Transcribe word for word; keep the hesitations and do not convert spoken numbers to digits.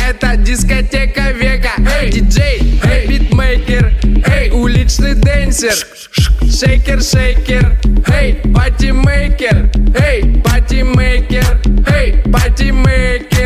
это дискотека века. Эй, диджей, эй, битмейкер, эй, уличный дэнсер, шейкер, шейкер, эй, патимейкер, эй, патимейкер, эй, патимейкер.